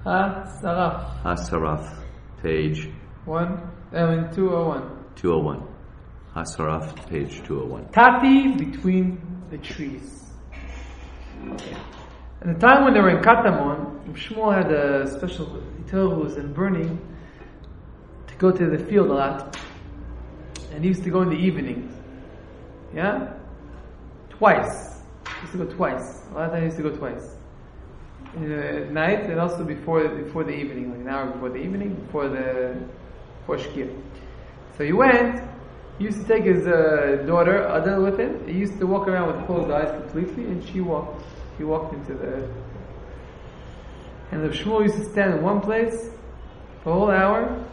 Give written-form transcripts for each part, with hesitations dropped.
Ha-saraf. Ha-saraf, page 201. 201. Ha-saraf, page 201. Tati between the trees. Okay. At the time when they were in Katamon, Shmuel had a special, he was in burning to go to the field a lot. And he used to go in the evenings. Yeah? Twice. He used to go twice. A lot of times he used to go twice. At night and also before the evening, like an hour before the evening, before Shkir. So he went, he used to take his daughter, Adel, with him. He used to walk around with closed eyes completely, and she walked into the... And the Shmuel used to stand in one place for a whole hour,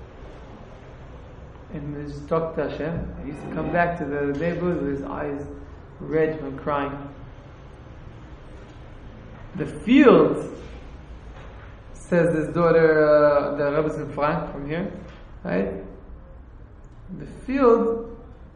and just talk to Hashem. He used to come back to the neighborhood with his eyes red from crying. The field, says this daughter, the Rebbe's in Frank from here, right? The field,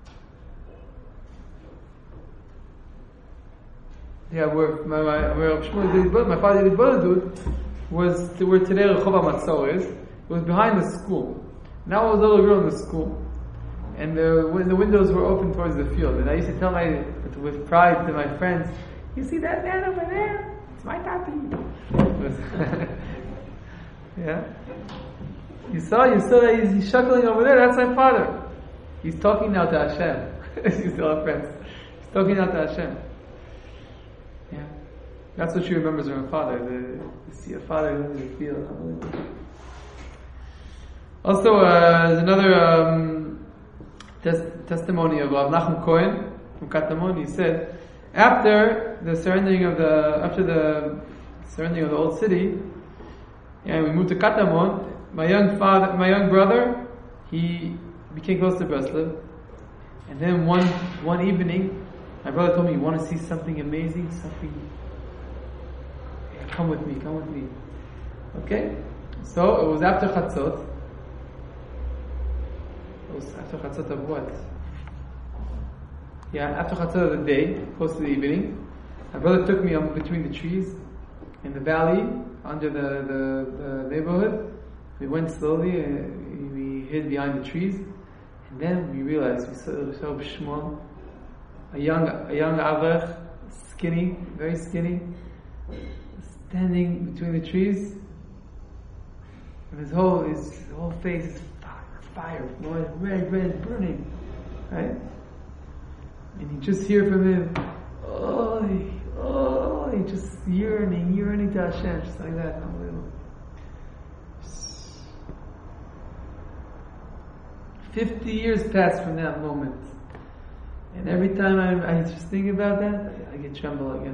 where my father did Bodadud was where today Rehov HaMatzor is. It was behind the school. Now I was a little girl in the school, and when the windows were open towards the field, and I used to tell with pride to my friends, "You see that man over there? It's my tati." Yeah. You saw that he's chuckling over there. That's my father. He's talking now to Hashem. You still have friends. He's talking now to Hashem. Yeah. That's what she remembers of her father. To see a father in the field. Also, there's another testimony of Nachum Cohen from Katamon. He said, after the surrendering of the old city, and we moved to Katamon. My young brother, he became close to Breslov, and then one evening, my brother told me, "You want to see something amazing? Come with me." Okay, so it was after Chatzot. It was after Chatzot of what? Yeah, after Chatzot of the day, close to the evening. My brother took me between the trees in the valley under the neighborhood. We went slowly and we hid behind the trees, and then we realized we saw Shmuel, a young Avech, skinny, very skinny, standing between the trees, and his whole face is fire, red, burning, right? And you just hear from him, he just yearning to Hashem, just like that. Unbelievable. 50 years passed from that moment, and every time I just think about that, I get tremble again.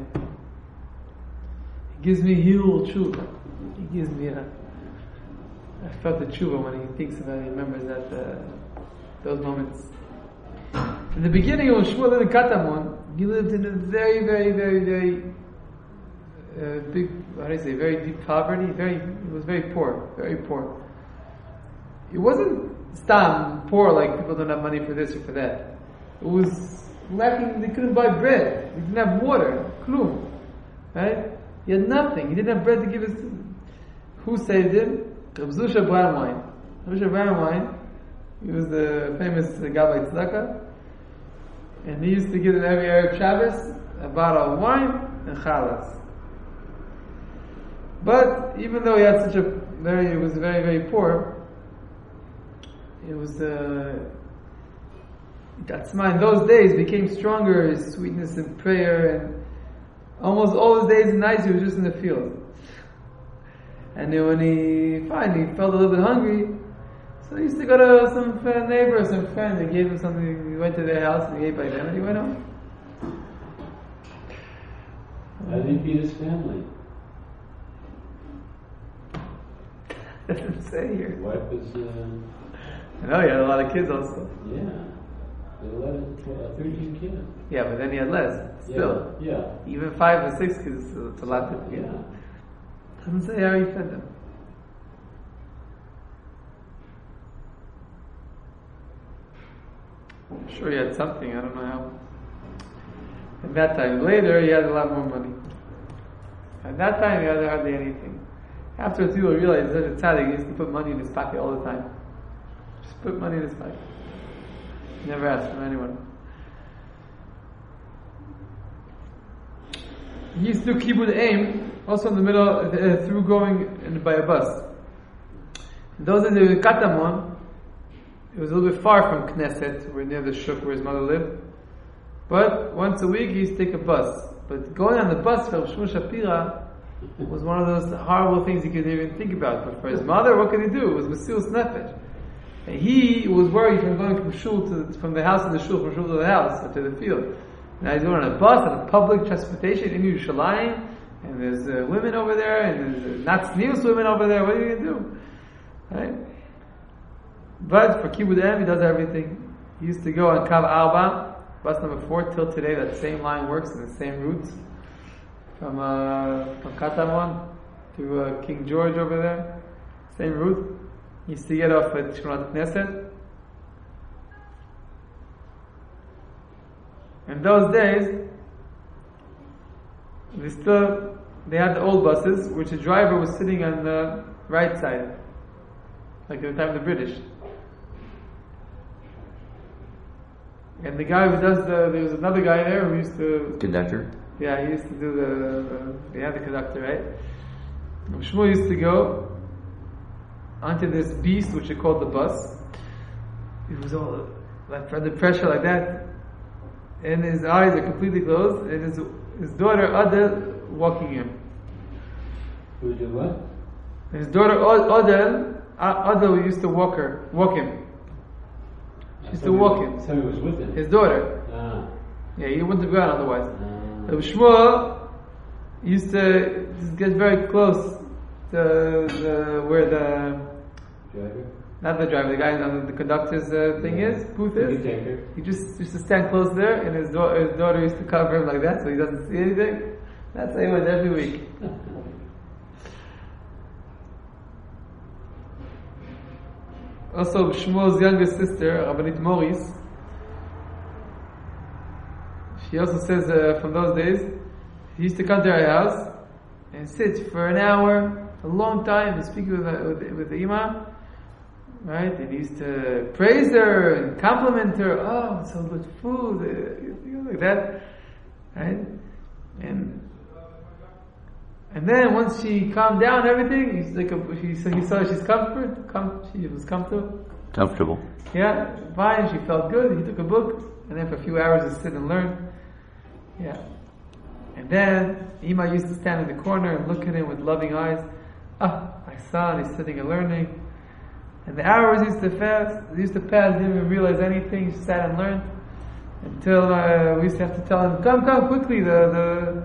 He gives me Hilul Tshuva. He gives me I felt the Tshuva when he thinks about it. He remembers those moments. In the beginning, when Shmuel lived in Katamon, he lived in a very, very, very, very big, very deep poverty. He was very poor, very poor. It wasn't stam poor, like people don't have money for this or for that. It was lacking. They couldn't buy bread. He didn't have water. Klum, right? He had nothing. He didn't have bread to give his. Who saved him? Reb Zusha Brandwein. Reb Zusha Brandwein. He was the famous Gabbai Tzedakah, and he used to give them every Erev Shabbos a bottle of wine and chalas. But even though he had he was very, very poor, it was Tatzma in those days became stronger, his sweetness in prayer, and almost all his days and nights he was just in the field. And then when he finally felt a little bit hungry, so he used to go to some neighbor or some friend. They gave him something. He went to their house and he ate by them, and he went home. How did he feed his family? Doesn't say here. Wife was. I know he had a lot of kids also. Yeah, 13 kids. Yeah, but then he had less. Still. Yeah. Even 5 or 6 kids, it's a lot. Yeah. Doesn't say how he fed them. I'm sure he had something, I don't know how. At that time. Later, he had a lot more money. At that time, he had hardly anything. After people realized that it's tzaddik, he used to put money in his pocket all the time. Just put money in his pocket. Never asked from anyone. He used to do kibbud aim, also in the middle, through going by a bus. Those in the Katamon, it was a little bit far from Knesset, where near the shuk where his mother lived. But once a week he used to take a bus. But going on the bus for Shmuel Shapira was one of those horrible things he could even think about. But for his mother, what could he do? It was Mesilas Nefesh. And he was worried from going from the house to the shul, from shul to the house, or to the field. Now he's going on a bus, on a public transportation in Yerushalayim, and there's women over there, and there's not tznius women over there. What are you going to do? Right? But for Kibbud Em, he does everything. He used to go on Kav Arba, bus number 4, till today. That same line works in the same routes from Katamon to King George over there. Same route. He used to get off at Shmonat Knesset. In those days, they had the old buses, which the driver was sitting on the right side, like at the time of the British. And the guy who does there was another guy there who used to... Conductor? Yeah, he used to do they had the conductor, right? And Shmuel used to go onto this beast, which they called the bus. It was all like under pressure like that. And his eyes are completely closed, and his daughter Adel walking him. Who did what? And his daughter Adel used to walk him. She used to walk him. Somebody was with him. His daughter. Ah. Yeah, he wouldn't have gone otherwise. Shmuel used to just get very close to where the Driver? not the driver, the guy on the conductor's booth is. He just used to stand close there, and his daughter used to cover him like that, so he doesn't see anything. That's how he went every week. Also, Shmuel's youngest sister, Rabbanit Moris, she also says from those days, he used to come to her house and sit for an hour, a long time, and speak with the imam. Right? And he used to praise her and compliment her. Oh, so good food, like that. Right? And then once she calmed down, everything, he saw she's she was comfortable. Comfortable. Yeah, fine. She felt good. He took a book, and then for a few hours, he sit and learn. Yeah. And then Ima used to stand in the corner and look at him with loving eyes. My son is sitting and learning. And the hours used to pass, didn't even realize anything, he sat and learned. Until we used to have to tell him, come quickly, the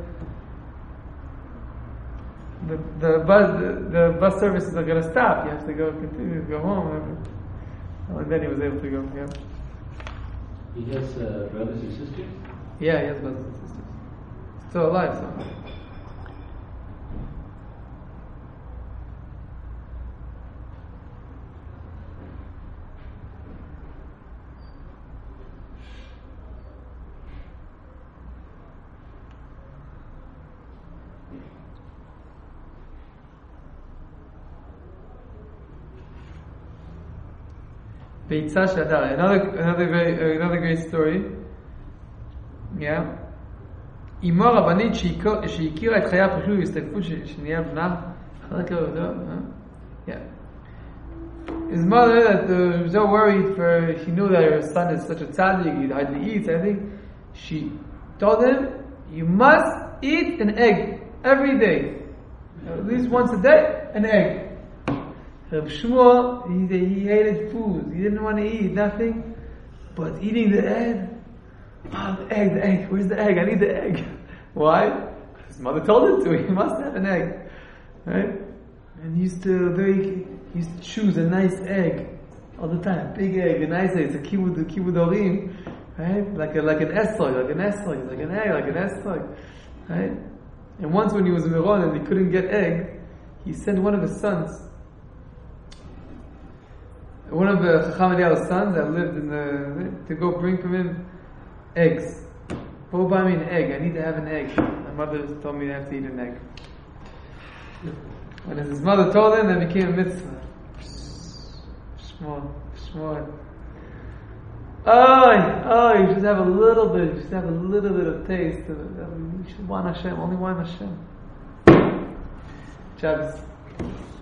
bus services are going to stop. You have to continue to go home. And then he was able to go, yeah. He has brothers and sisters? Yeah, he has brothers and sisters. Still alive, so. Beitzah Shadar. Another great story. Yeah. Imo Rabbanit שהכירה את חיי הפשוט והסתכלות שנהיה בנם. Yeah. His mother, that was so worried she knew that her son is such a tzaddik, he hardly eats, I think. She told him, you must eat an egg every day. At least once a day, an egg. Reb Shmuel, he hated food. He didn't want to eat nothing, but eating the egg. Oh, the egg. Where's the egg? I need the egg. Why? His mother told him to. He must have an egg, right? And he used to choose a nice egg all the time. A big egg, a nice egg. It's a kibbud orim, right? Like an eslog, like an egg, like an eslog, right? And once when he was in Miron and he couldn't get egg, he sent one of his sons. One of the Chacham Eliyahu's sons that lived to go bring from him eggs. Go buy me an egg. I need to have an egg. My mother told me I have to eat an egg. When his mother told him, that became a mitzvah. Shmuel. Oh, you should have a little bit. You should have a little bit of taste of it. You should want Hashem. Only want Hashem. Shabbos.